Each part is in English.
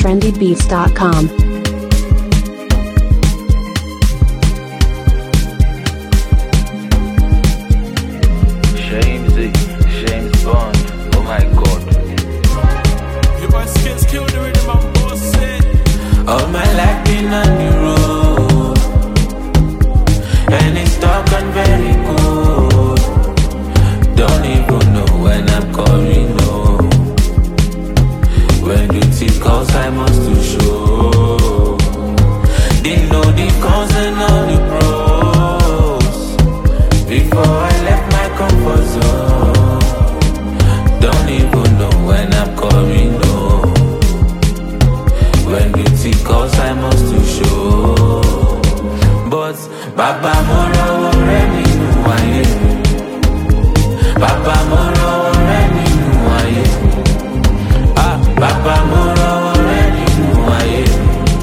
trendybeats.com. James Bond, oh my god. Your boy skills kill the rhythm and boss it. All my life been on the road, and it's dark and very cold. Don't even know when I'm coming home. When duty calls, I must to show. They know the cons and all the pros. Before I left my comfort zone, don't even know when I'm coming home. When duty calls, I must to show. But Baba Moro already knew I am. Baba Moro already knew I am. Baba Moro already knew I am.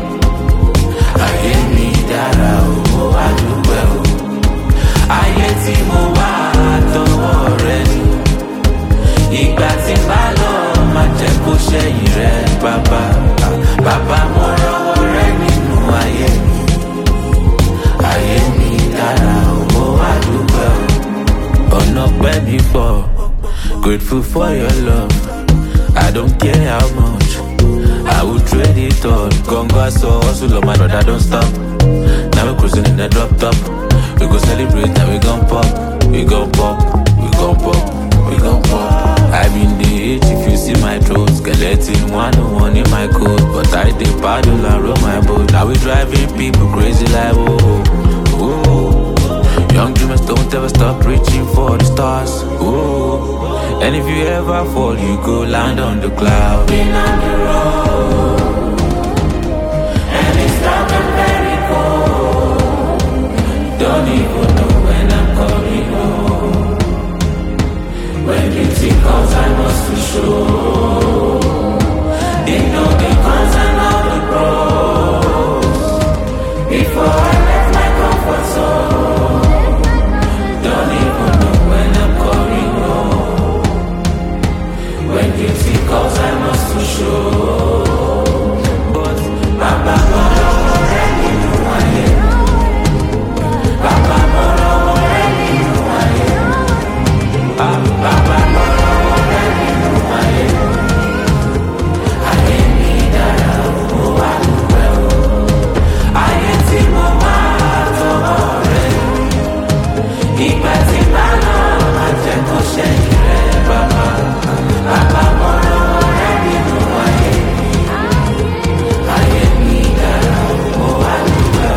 I am me dara o adupe o. Ayé tí mo wá àtọwọ́ rẹ ni. Ìgbà tí bá lọ máa jẹ́ kó ṣẹ̀yìn rẹ bàbá. Bàbá mo rọ́wọ́ rẹ nínú ayé mi. Ayé mi dára owó àdúgbò. Ọ̀nà pẹ́ mi pọ̀, grateful for your love. I don't care how much, I will trade it all. Gongo so hustle on my brother, don't stop. Now we cruising in the drop top. We go celebrate, now we gon' pop. We gon' pop, we gon' pop, we gon' pop. I been the age if you see my throat. Skeleton 101 in my coat. But I did paddle and roll my boat. Now we driving people crazy like whoa, whoa. Young dreamers don't ever stop reaching for the stars. Whoa. And if you ever fall, you go land on the cloud. Been on the road, and it's dark and very cold. Don't even know when I'm coming home. When duty calls, I must be sure. They know the cons and all the pros. Before I left my comfort zone, don't even know when I'm coming home. When duty calls, I must be sure. But Baba Moro already knew I am. Baba Moro already knew I am. Baba Moro already knew I am. Ayé mi dára owó àdúgbò. Ayé tí mo wá àtọwọ́ rẹ. Ìgbà tí bá lọ máa jẹ́ kó ṣẹ̀yìn rẹ bàbá. Baba Moro already knew I am. Ayé mi dára owó àdúgbò.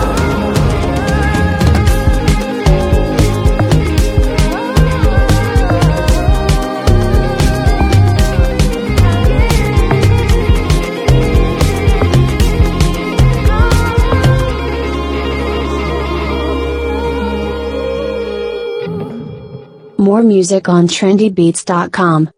More music on trendybeats.com.